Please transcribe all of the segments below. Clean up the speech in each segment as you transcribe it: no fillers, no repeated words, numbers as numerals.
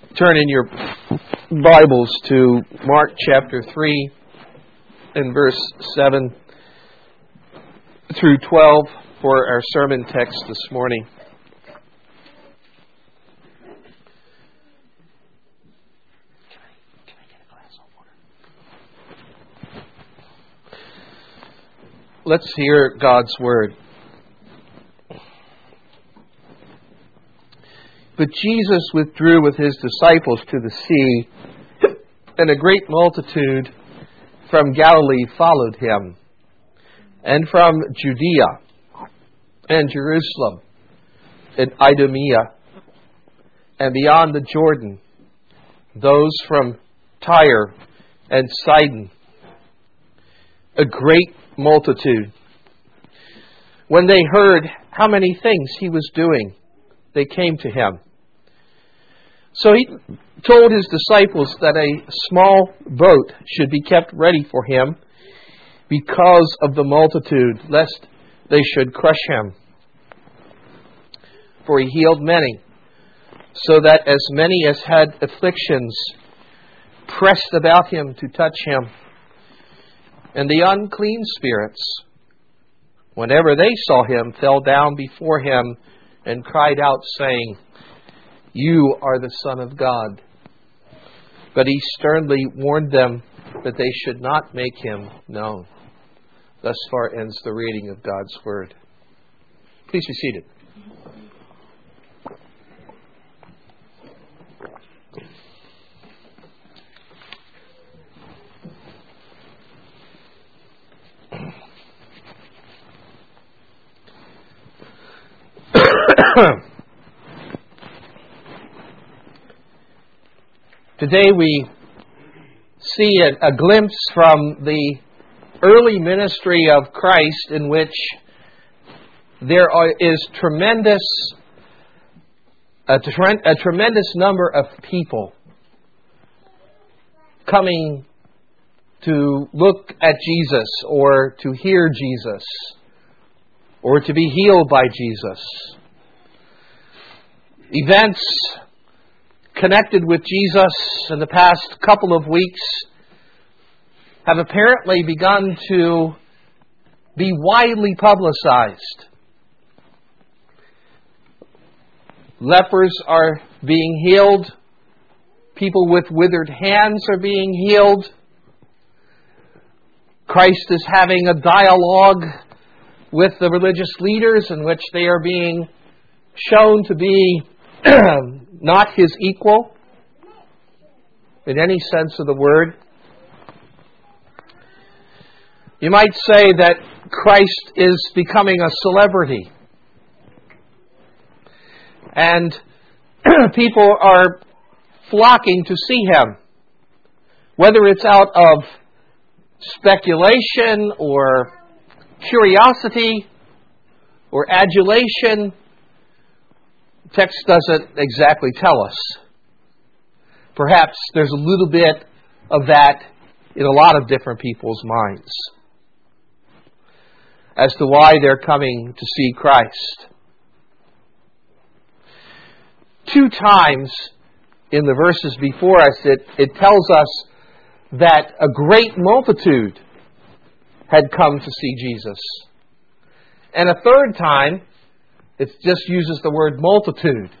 Turn in your Bibles to Mark chapter 3 and verse 7 through 12 for our sermon text this morning. Let's hear God's Word. But Jesus withdrew with his disciples to the sea, and a great multitude from Galilee followed him, and from Judea, and Jerusalem, and Idumea, and beyond the Jordan, those from Tyre and Sidon, a great multitude. When they heard how many things he was doing, they came to him. So he told his disciples that a small boat should be kept ready for him because of the multitude, lest they should crush him. For he healed many, so that as many as had afflictions pressed about him to touch him. And the unclean spirits, whenever they saw him, fell down before him and cried out, saying, "You are the Son of God." But he sternly warned them that they should not make him known. Thus far ends the reading of God's Word. Please be seated. Today we see a glimpse from the early ministry of Christ, in which there is a tremendous number of people coming to look at Jesus, or to hear Jesus, or to be healed by Jesus. Events connected with Jesus in the past couple of weeks have apparently begun to be widely publicized. Lepers are being healed. People with withered hands are being healed. Christ is having a dialogue with the religious leaders in which they are being shown to be not his equal in any sense of the word. You might say that Christ is becoming a celebrity, and people are flocking to see him, whether it's out of speculation or curiosity or adulation. Text doesn't exactly tell us. Perhaps there's a little bit of that in a lot of different people's minds as to why they're coming to see Christ. 2 times in the verses before us, it tells us that a great multitude had come to see Jesus. And a 3rd time, it just uses the word multitude.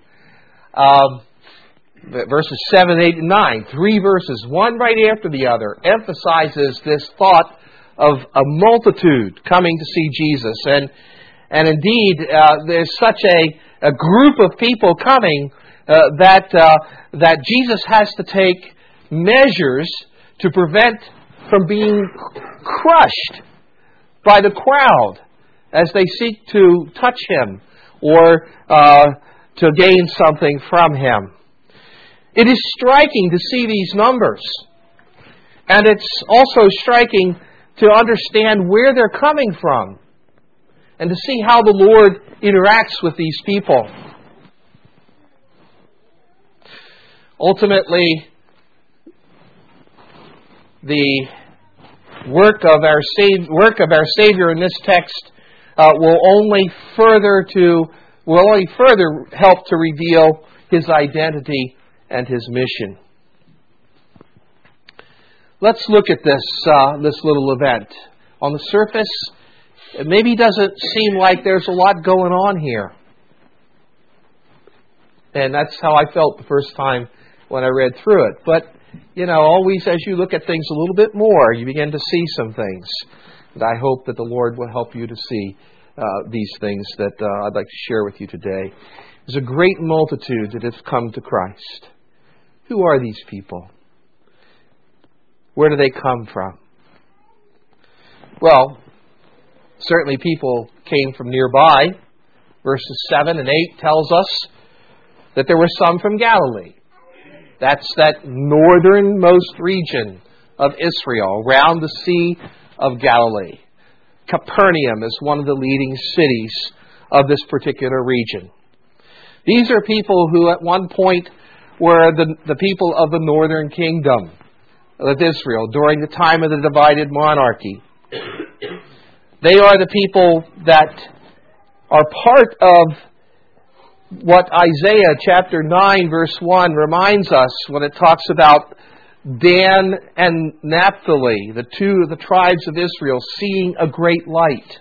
Verses 7, 8, and 9. 3 verses, one right after the other, emphasizes this thought of a multitude coming to see Jesus. And indeed, there's such a group of people coming that Jesus has to take measures to prevent from being crushed by the crowd as they seek to touch him or to gain something from him. It is striking to see these numbers. And it's also striking to understand where they're coming from and to see how the Lord interacts with these people. Ultimately, the work of our Savior in this text will only further help to reveal his identity and His mission. Let's look at this little event. On the surface, it maybe doesn't seem like there's a lot going on here. And that's how I felt the first time when I read through it. But, always as you look at things a little bit more, you begin to see some things. And I hope that the Lord will help you to see these things that I'd like to share with you today. There's a great multitude that has come to Christ. Who are these people? Where do they come from? Well, certainly people came from nearby. Verses 7 and 8 tells us that there were some from Galilee. That's that northernmost region of Israel, around the Sea of Galilee. Capernaum is one of the leading cities of this particular region. These are people who at one point were the people of the northern kingdom of Israel during the time of the divided monarchy. They are the people that are part of what Isaiah chapter 9 verse 1 reminds us when it talks about Dan and Naphtali, the two of the tribes of Israel, seeing a great light.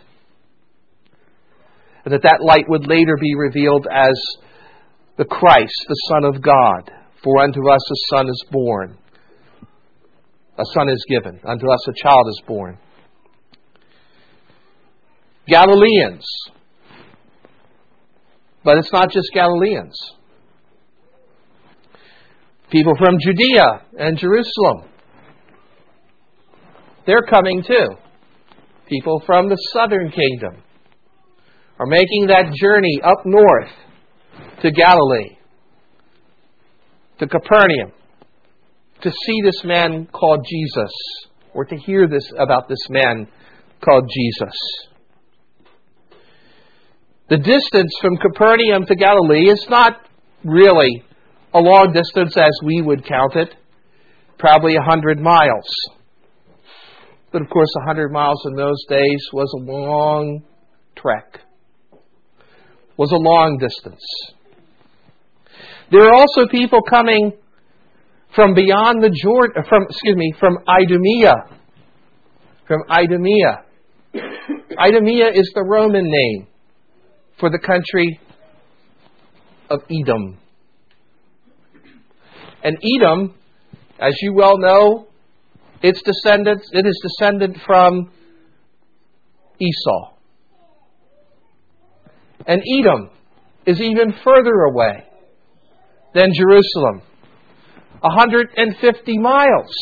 And that light would later be revealed as the Christ, the Son of God. For unto us a son is born. A son is given. Unto us a child is born. Galileans. But it's not just Galileans. People from Judea and Jerusalem. They're coming too. People from the southern kingdom are making that journey up north to Galilee, to Capernaum, to see this man called Jesus, or to hear about this man called Jesus. The distance from Capernaum to Galilee is not really a long distance as we would count it, probably 100 miles. But of course, 100 miles in those days was a long trek, was a long distance. There are also people coming from beyond the Jordan, from Idumea. From Idumea. Idumea is the Roman name for the country of Edom. And Edom, as you well know, it is descended from Esau. And Edom is even further away than Jerusalem. 150 miles,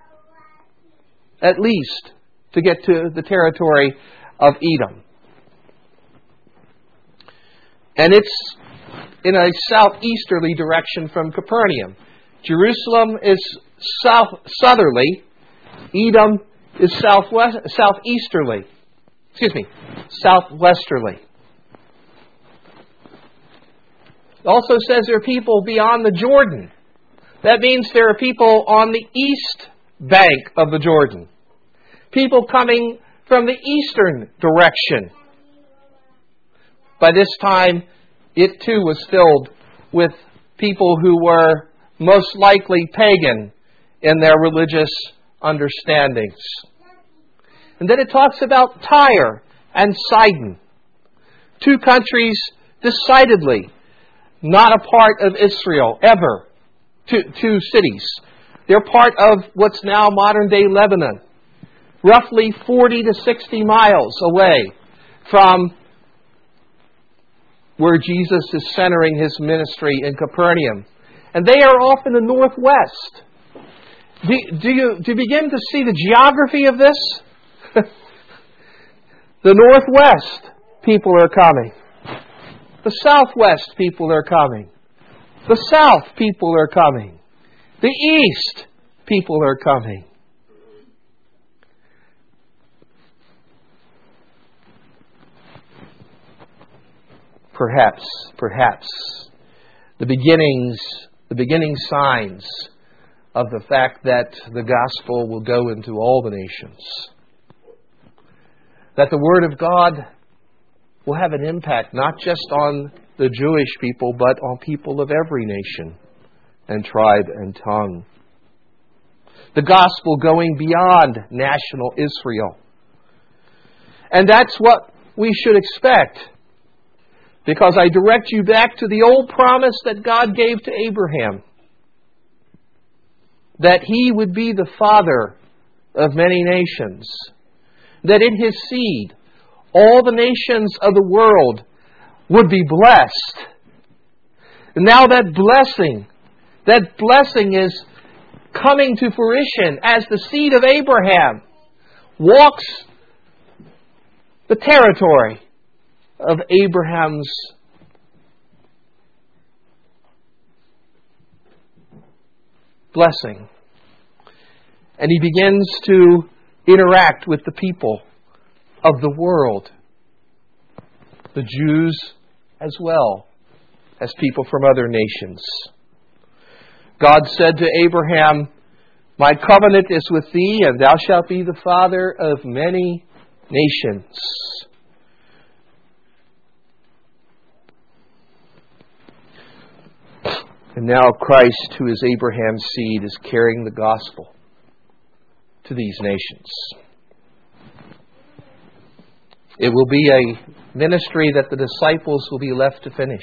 at least, to get to the territory of Edom. And it's in a southeasterly direction from Capernaum. Jerusalem is southerly. Edom is southwesterly. It also says there are people beyond the Jordan. That means there are people on the east bank of the Jordan. People coming from the eastern direction. By this time, it too was filled with people who were most likely pagan in their religious understandings. And then it talks about Tyre and Sidon. Two countries decidedly not a part of Israel ever. Two cities. They're part of what's now modern-day Lebanon. Roughly 40 to 60 miles away from where Jesus is centering His ministry in Capernaum. And they are off in the northwest. Do you begin to see the geography of this? The northwest people are coming. The southwest people are coming. The south people are coming. The east people are coming. Perhaps the beginning signs of the fact that the gospel will go into all the nations. That the Word of God will have an impact not just on the Jewish people, but on people of every nation and tribe and tongue. The gospel going beyond national Israel. And that's what we should expect. Because I direct you back to the old promise that God gave to Abraham. That he would be the father of many nations. That in his seed, all the nations of the world would be blessed. And now that blessing is coming to fruition as the seed of Abraham walks the territory of Abraham's blessing. And he begins to interact with the people of the world, the Jews as well as people from other nations. God said to Abraham, "My covenant is with thee, and thou shalt be the father of many nations." And now Christ, who is Abraham's seed, is carrying the gospel to these nations. It will be a ministry that the disciples will be left to finish.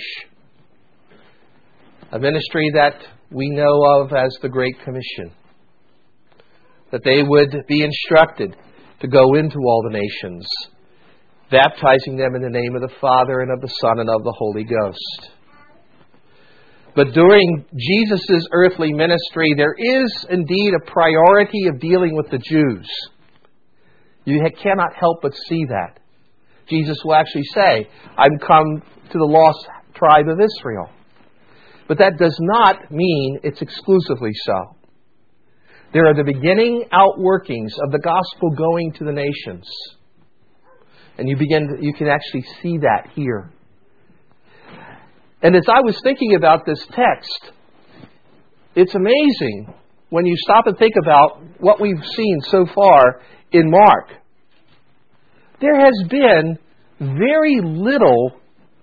A ministry that we know of as the Great Commission. That they would be instructed to go into all the nations, baptizing them in the name of the Father and of the Son and of the Holy Ghost. But during Jesus' earthly ministry, there is indeed a priority of dealing with the Jews. You cannot help but see that. Jesus will actually say, "I'm come to the lost tribe of Israel." But that does not mean it's exclusively so. There are the beginning outworkings of the gospel going to the nations. And you can actually see that here. And as I was thinking about this text, it's amazing when you stop and think about what we've seen so far in Mark. There has been very little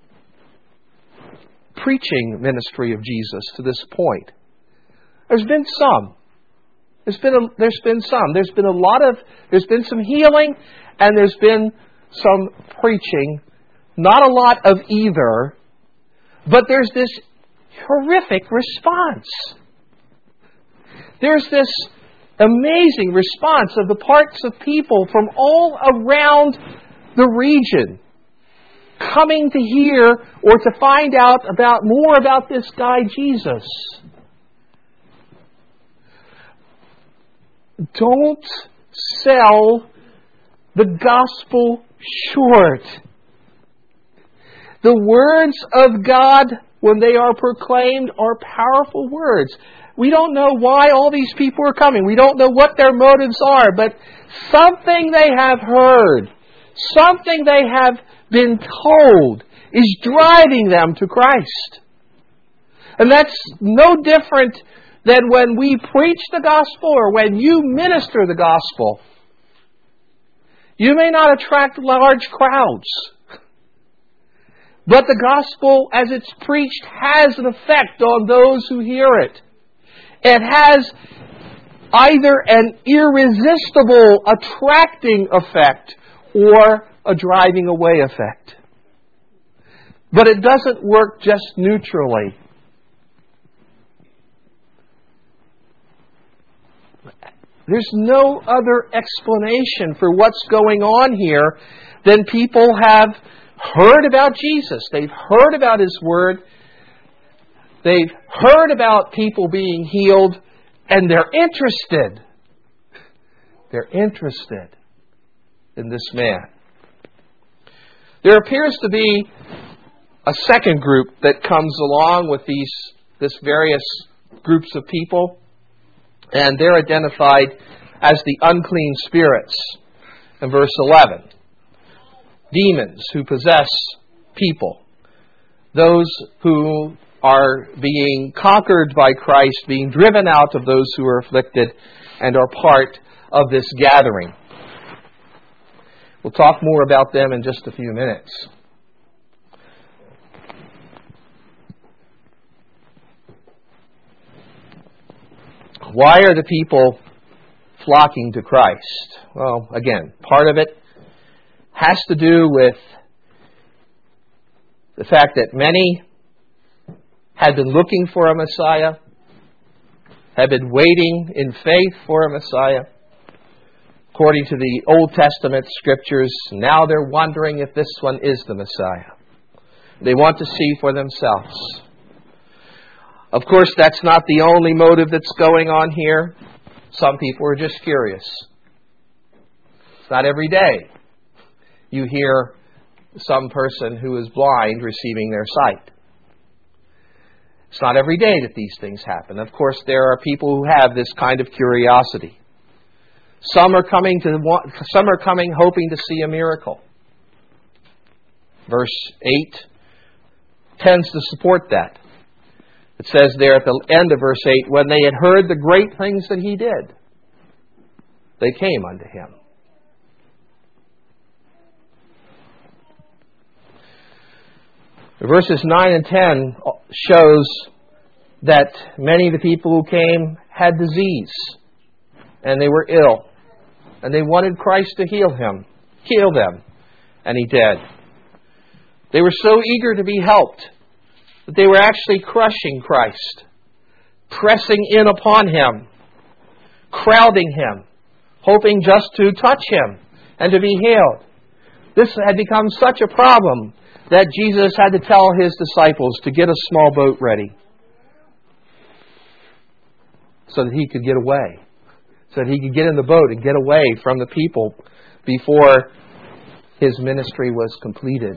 preaching ministry of Jesus to this point. There's been some. There's been some. There's been some healing, and there's been some preaching. Not a lot of either, but there's this horrific response. There's this amazing response of the parts of people from all around the region coming to hear or to find out more about this guy Jesus. Don't sell the gospel short. The words of God, when they are proclaimed, are powerful words. We don't know why all these people are coming. We don't know what their motives are, but something they have heard, something they have been told is driving them to Christ. And that's no different than when we preach the gospel or when you minister the gospel. You may not attract large crowds, but the gospel, as it's preached, has an effect on those who hear it. It has either an irresistible attracting effect or a driving away effect. But it doesn't work just neutrally. There's no other explanation for what's going on here than people have heard about Jesus. They've heard about His Word. They've heard about people being healed, and they're interested. They're interested in this man. There appears to be a second group that comes along with this various groups of people, and they're identified as the unclean spirits in verse 11. Demons who possess people. Those who are being conquered by Christ, being driven out of those who are afflicted, and are part of this gathering. We'll talk more about them in just a few minutes. Why are the people flocking to Christ? Well, again, part of it has to do with the fact that many had been looking for a Messiah, had been waiting in faith for a Messiah. According to the Old Testament scriptures, now they're wondering if this one is the Messiah. They want to see for themselves. Of course, that's not the only motive that's going on here. Some people are just curious. It's not every day you hear some person who is blind receiving their sight. It's not every day that these things happen. Of course, there are people who have this kind of curiosity. Some are coming hoping to see a miracle. Verse 8 tends to support that. It says there at the end of verse 8, when they had heard the great things that he did, they came unto him. Verses 9 and 10 shows that many of the people who came had disease, and they were ill, and they wanted Christ to heal them, and he did. They were so eager to be helped that they were actually crushing Christ, pressing in upon him, crowding him, hoping just to touch him and to be healed. This had become such a problem that Jesus had to tell his disciples to get a small boat ready so that he could get away, so that he could get in the boat and get away from the people before his ministry was completed.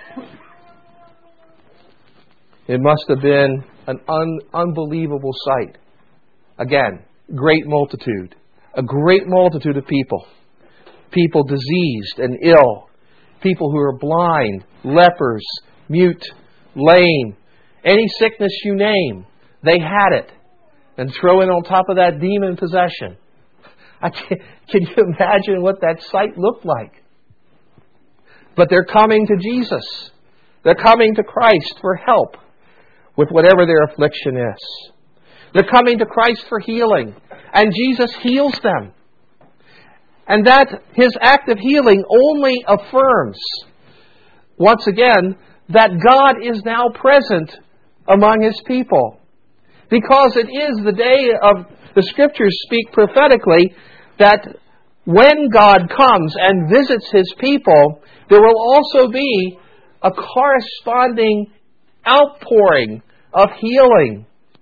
It must have been an unbelievable sight. Again, great multitude. A great multitude of people. People diseased and ill. People who are blind, lepers, mute, lame. Any sickness you name, they had it. And throw in on top of that demon possession. Can you imagine what that sight looked like? But they're coming to Jesus. They're coming to Christ for help with whatever their affliction is. They're coming to Christ for healing. And Jesus heals them. And that his act of healing only affirms, once again, that God is now present among his people. Because it is the day of, the Scriptures speak prophetically, that when God comes and visits his people, there will also be a corresponding outpouring of healing.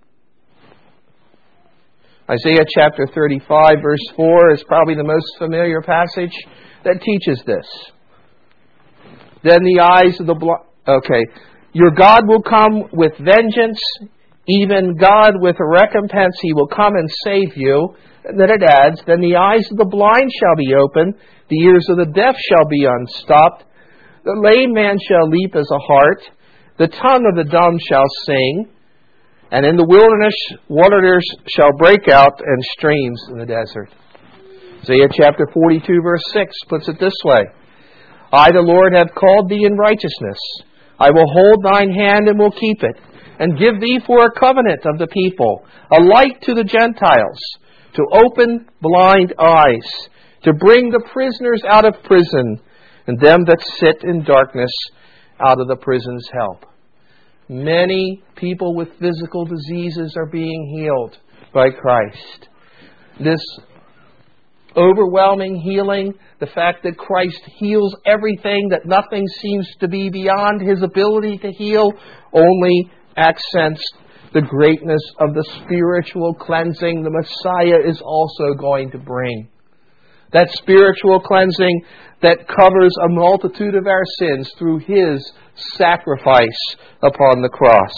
Isaiah chapter 35 verse 4 is probably the most familiar passage that teaches this. Then the eyes of the blind... Your God will come with vengeance, even God with a recompense. He will come and save you. And then it adds, then the eyes of the blind shall be opened, the ears of the deaf shall be unstopped, the lame man shall leap as a hart, the tongue of the dumb shall sing, and in the wilderness waters shall break out and streams in the desert. Isaiah chapter 42 verse 6 puts it this way. I, the Lord, have called thee in righteousness. I will hold thine hand and will keep it, and give thee for a covenant of the people, a light to the Gentiles, to open blind eyes, to bring the prisoners out of prison, and them that sit in darkness out of the prison's help. Many people with physical diseases are being healed by Christ. This overwhelming healing, the fact that Christ heals everything, that nothing seems to be beyond his ability to heal, only accents the greatness of the spiritual cleansing the Messiah is also going to bring. That spiritual cleansing that covers a multitude of our sins through his sacrifice upon the cross.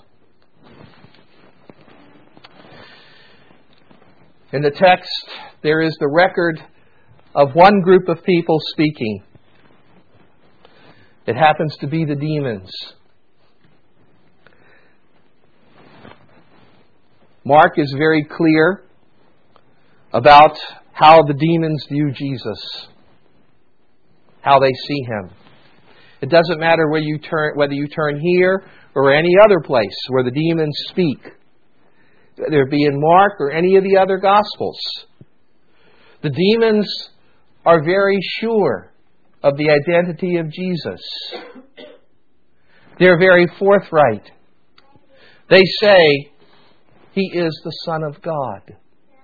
In the text, there is the record of one group of people speaking. It happens to be the demons. Mark is very clear about how the demons view Jesus, how they see him. It doesn't matter whether you turn here or any other place where the demons speak. whether it be in Mark or any of the other Gospels. The demons are very sure of the identity of Jesus. They're very forthright. They say, He is the Son of God.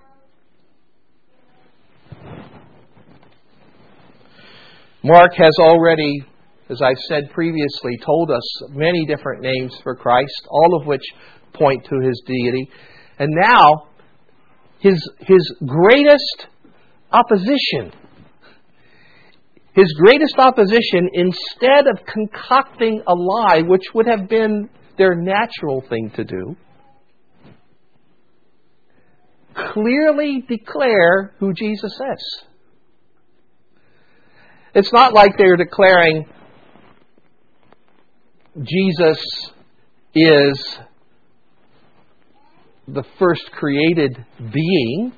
Mark has already, as I've said previously, told us many different names for Christ, all of which point to His deity. And now, His greatest opposition, instead of concocting a lie, which would have been their natural thing to do, clearly declare who Jesus is. It's not like they're declaring Jesus is the first created being.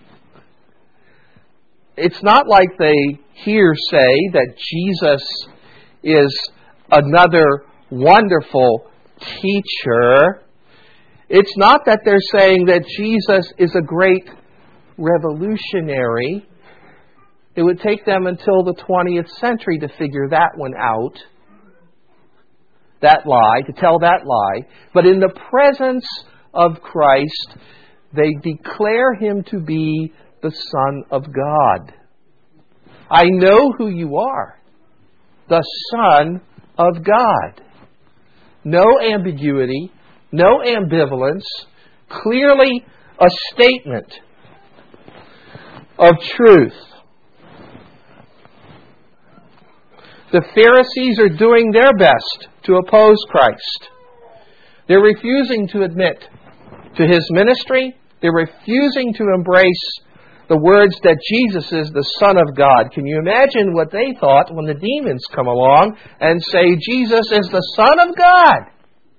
It's not like they here say that Jesus is another wonderful teacher. It's not that they're saying that Jesus is a great revolutionary. It would take them until the 20th century to figure that one out, that lie, to tell that lie. But in the presence of Christ, they declare Him to be the Son of God. I know who you are, the Son of God. No ambiguity, no ambivalence, clearly a statement of truth. The Pharisees are doing their best to oppose Christ. They're refusing to admit to His ministry. They're refusing to embrace the words that Jesus is the Son of God. Can you imagine what they thought when the demons come along and say Jesus is the Son of God?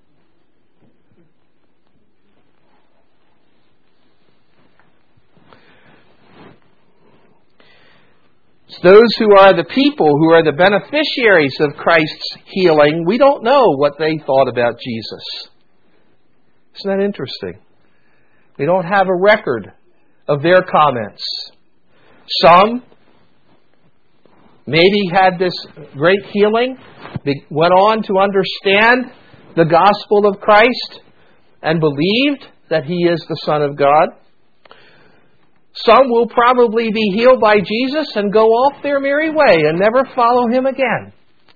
Those who are the people, who are the beneficiaries of Christ's healing, we don't know what they thought about Jesus. Isn't that interesting? We don't have a record of their comments. Some maybe had this great healing, went on to understand the gospel of Christ, and believed that He is the Son of God. Some will probably be healed by Jesus and go off their merry way and never follow Him again.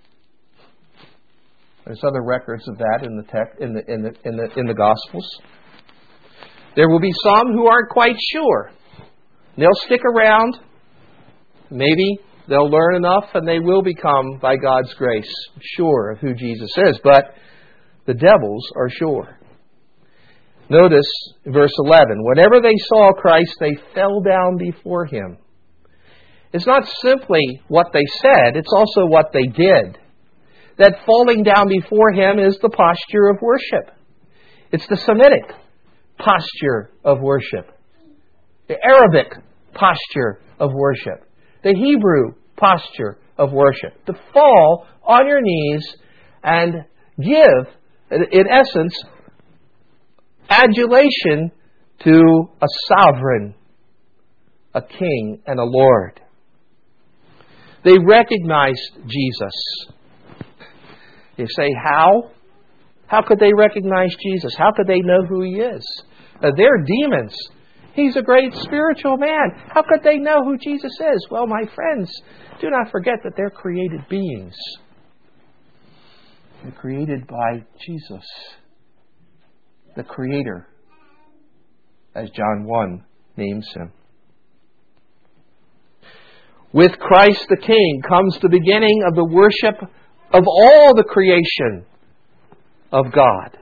There's other records of that in the text, in the Gospels. There will be some who aren't quite sure. They'll stick around. Maybe they'll learn enough and they will become, by God's grace, sure of who Jesus is. But the devils are sure. Notice verse 11. Whenever they saw Christ, they fell down before Him. It's not simply what they said, it's also what they did. That falling down before Him is the posture of worship. It's the Semitic posture of worship. The Arabic posture of worship. The Hebrew posture of worship. To fall on your knees and give, in essence, adulation to a sovereign, a king, and a Lord. They recognized Jesus. You say, how? How could they recognize Jesus? How could they know who He is? They're demons. He's a great spiritual man. How could they know who Jesus is? Well, my friends, do not forget that they're created beings. They're created by Jesus, the Creator, as John 1 names Him. With Christ the King comes the beginning of the worship of all the creation of God.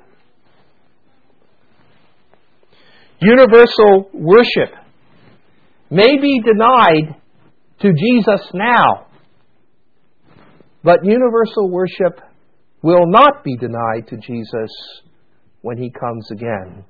Universal worship may be denied to Jesus now, but universal worship will not be denied to Jesus when He comes again.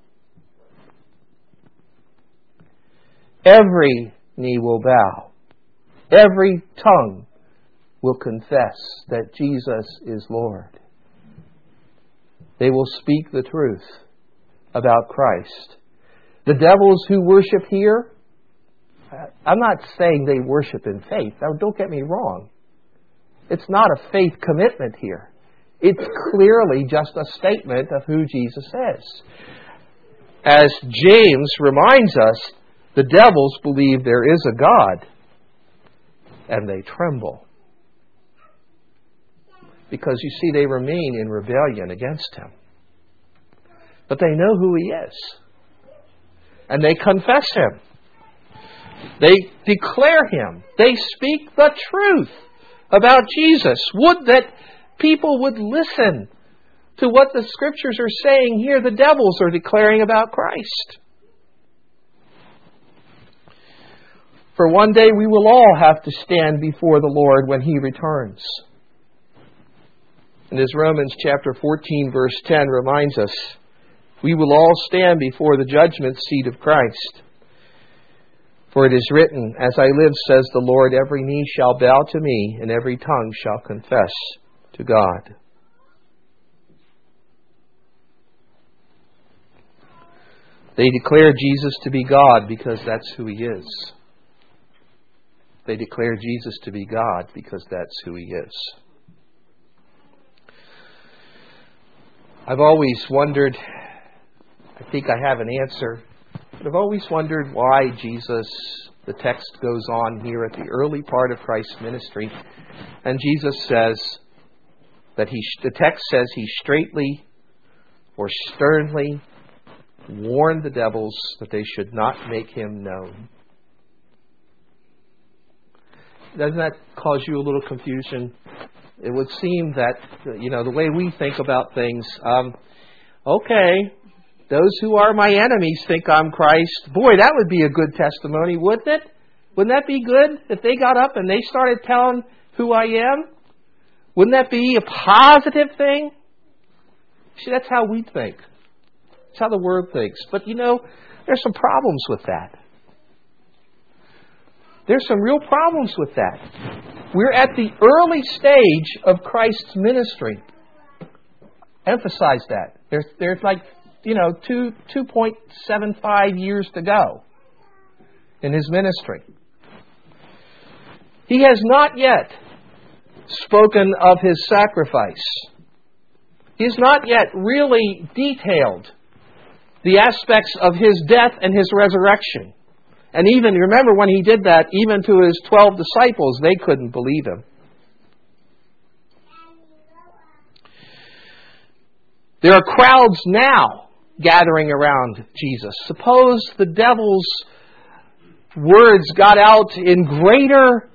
Every knee will bow. Every tongue will confess that Jesus is Lord. They will speak the truth about Christ. The devils who worship here, I'm not saying they worship in faith. Now, don't get me wrong. It's not a faith commitment here. It's clearly just a statement of who Jesus is. As James reminds us, the devils believe there is a God, and they tremble. Because, you see, they remain in rebellion against Him. But they know who He is. And they confess Him. They declare Him. They speak the truth about Jesus. Would that people would listen to what the Scriptures are saying here. The devils are declaring about Christ. For one day we will all have to stand before the Lord when He returns. And as Romans chapter 14 verse 10 reminds us, we will all stand before the judgment seat of Christ. For it is written, "As I live, says the Lord, every knee shall bow to me, and every tongue shall confess to God." They declare Jesus to be God because that's who He is. They declare Jesus to be God because that's who He is. I've always wondered, I think I have an answer, but I've always wondered why Jesus, the text goes on here at the early part of Christ's ministry, and Jesus says that the text says He straightly or sternly warned the devils that they should not make Him known. Doesn't that cause you a little confusion? It would seem that, the way we think about things, okay, those who are my enemies think I'm Christ. Boy, that would be a good testimony, wouldn't it? Wouldn't that be good if they got up and they started telling who I am? Wouldn't that be a positive thing? See, that's how we think. That's how the world thinks. But, there's some problems with that. There's some real problems with that. We're at the early stage of Christ's ministry. Emphasize that. There's like, 2.75 years to go in His ministry. He has not yet spoken of His sacrifice. He has not yet really detailed the aspects of His death and His resurrection. And even, remember when He did that, even to His 12 disciples, they couldn't believe Him. There are crowds now gathering around Jesus. Suppose the devil's words got out in greater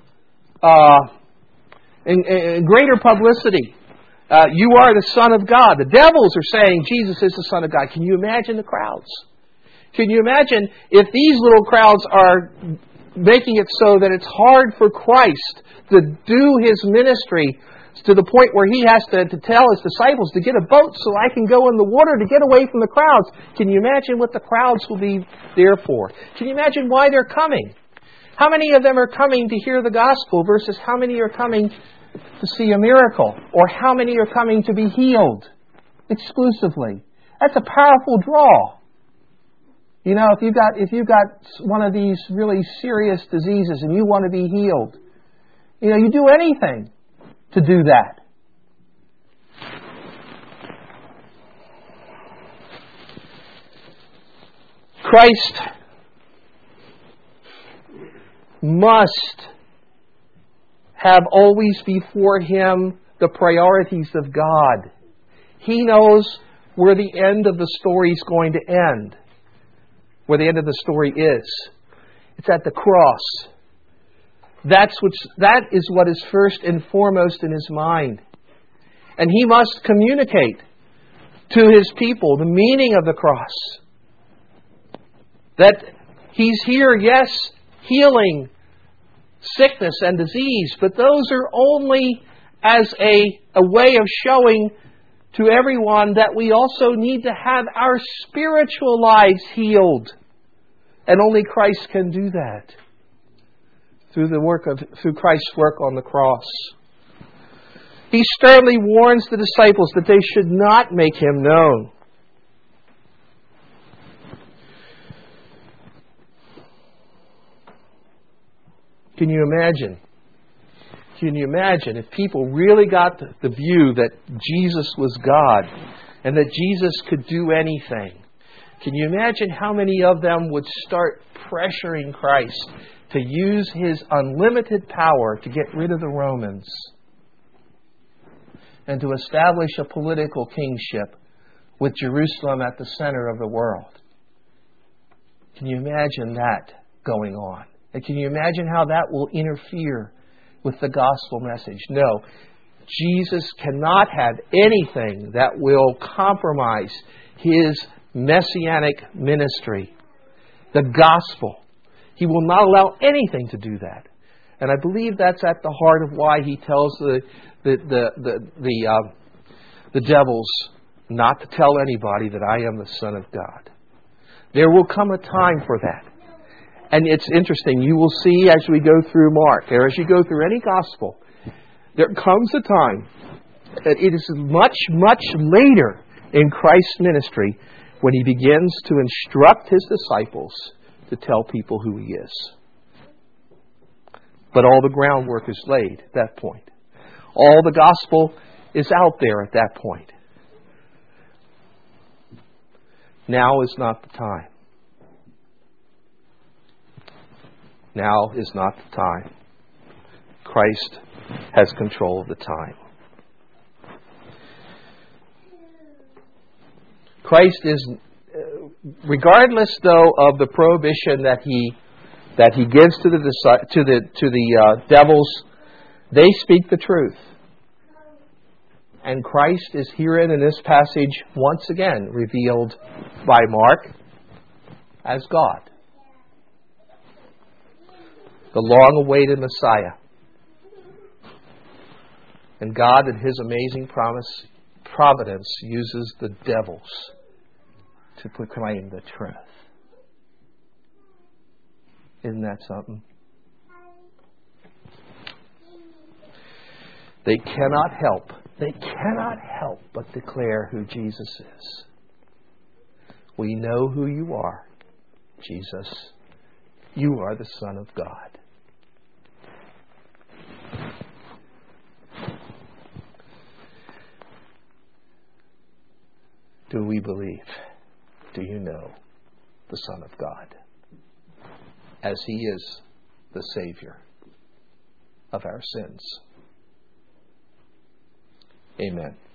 publicity. You are the Son of God. The devils are saying Jesus is the Son of God. Can you imagine the crowds? Can you imagine if these little crowds are making it so that it's hard for Christ to do His ministry to the point where He has to tell His disciples to get a boat so I can go in the water to get away from the crowds? Can you imagine what the crowds will be there for? Can you imagine why they're coming? How many of them are coming to hear the gospel versus how many are coming to see a miracle? Or how many are coming to be healed exclusively? That's a powerful draw. If you've got one of these really serious diseases and you want to be healed, you do anything to do that. Christ must have always before Him the priorities of God. He knows where the end of the story is going to end. Where the end of the story is. It's at the cross. That is what is first and foremost in His mind. And He must communicate to His people the meaning of the cross. That He's here, yes, healing sickness and disease, but those are only as a way of showing to everyone that we also need to have our spiritual lives healed. And only Christ can do that through Christ's work on the cross. He sternly warns the disciples that they should not make Him known. Can you imagine? Can you imagine if people really got the view that Jesus was God and that Jesus could do anything? Can you imagine how many of them would start pressuring Christ to use His unlimited power to get rid of the Romans and to establish a political kingship with Jerusalem at the center of the world? Can you imagine that going on? And can you imagine how that will interfere with the gospel message? No. Jesus cannot have anything that will compromise His messianic ministry, the gospel. He will not allow anything to do that. And I believe that's at the heart of why He tells the devils not to tell anybody that I am the Son of God. There will come a time for that. And it's interesting, you will see as we go through Mark, or as you go through any gospel, there comes a time that it is much, much later in Christ's ministry when He begins to instruct His disciples to tell people who He is. But all the groundwork is laid at that point. All the gospel is out there at that point. Now is not the time. Now is not the time. Christ has control of the time. Christ is, regardless though of the prohibition that He gives to the devils, they speak the truth. And Christ is herein in this passage once again revealed by Mark as God, the long-awaited Messiah. And God, in His amazing providence, uses the devils to proclaim the truth. Isn't that something? They cannot help but declare who Jesus is. We know who you are, Jesus. You are the Son of God. Do we believe? Do you know the Son of God? As He is the Savior of our sins. Amen.